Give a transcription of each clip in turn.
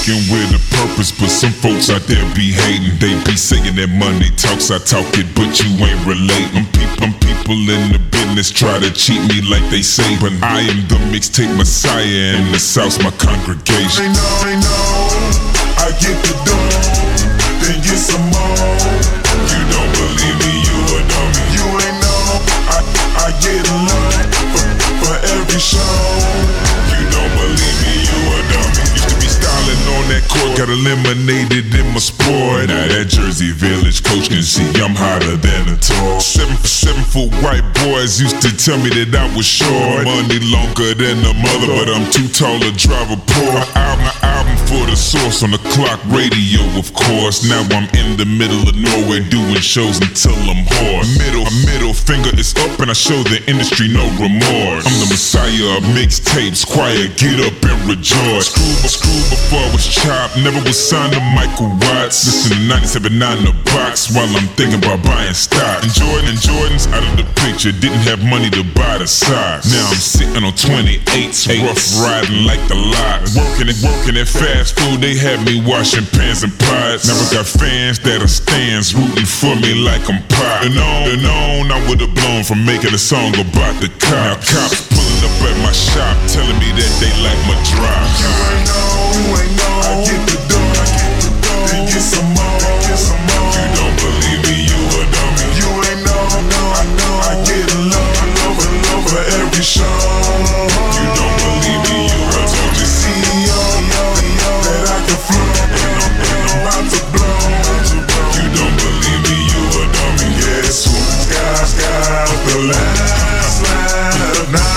speaking with a purpose, but some folks out there be hating. They be saying that money talks, I talk it, but you ain't relating. People in the business try to cheat me like they say, but I am the mixtape messiah, and the South's my congregation. They know, I get the dough, then get some more. You don't believe me, you a dummy. You ain't know, I get a lot for every show. You don't believe me, you a dummy. Used to be styling on that court, got eliminated in my sport. Now that Jersey Village coach can see I'm hotter than a toy. 7'4" white boys used to tell me that I was short. Money longer than a mother, but I'm too tall to drive a Porsche. My album for the source on the clock radio, of course. Now I'm in the middle of nowhere doing shows until I'm hoarse. Middle finger is up and I show the industry no remorse. I'm the messiah of mixtapes, quiet, get up and rejoice. Screw before I was chopped, never was signed to Michael Watts. Listen to 97.9 The Box while I'm thinking about buying stock. And Jordan's out of the picture, didn't have money to buy the socks. Now I'm sitting on 28s, rough riding like the lot. Working at fast food, they had me washing pans and pots. Never got fans that are stands rooting for me like I'm pop. And on I would've blown from making a song about the cops. Now cops pulling up at my shop, telling me that they like my drop. You ain't know, I get the dough, then get some more. You don't believe me, you a dummy. You ain't know, I get a love for every show. You don't believe me, you a dummy. CEO that I can flow, and I'm about to blow. You don't believe me, you a dummy. Guess who? Sky, the last line of night.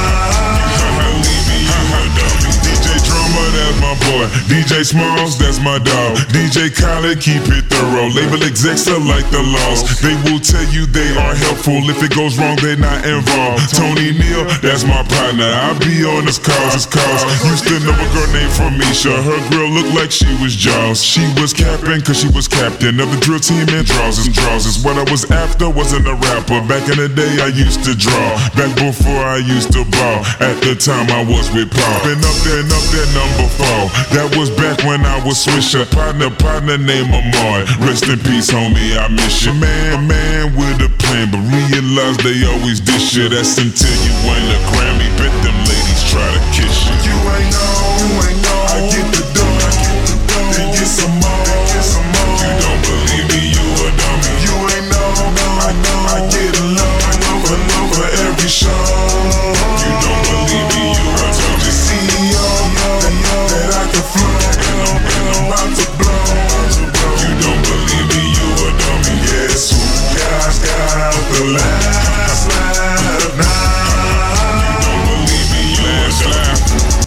That's my boy. DJ Smalls, that's my dog. DJ Khaled, keep it thorough. Label execs are like the laws. They will tell you they are helpful. If it goes wrong, they're not involved. Tony Neal, that's my partner. I'll be on his cause. Used to know a girl named Famisha. Her grill looked like she was Jaws. She was capping cause she was captain of the drill team and draws. What I was after wasn't a rapper. Back in the day I used to draw. Back before I used to ball. At the time I was with Paul. Been up there, number 4. That was back when I was Swisher. Partner named Amar. Rest in peace, homie, I miss you. Man with a plan, but realize they always dish you. That's until you win a Grammy. Bet them ladies try to kiss you. You ain't know, I get the dough, then get some more. You don't believe me, you a dummy. You ain't know, I get a love for every show. You don't believe me, you a dummy. CEO that I can flow, and I'm about to blow. You don't believe me, you a dummy. Yes, who got the last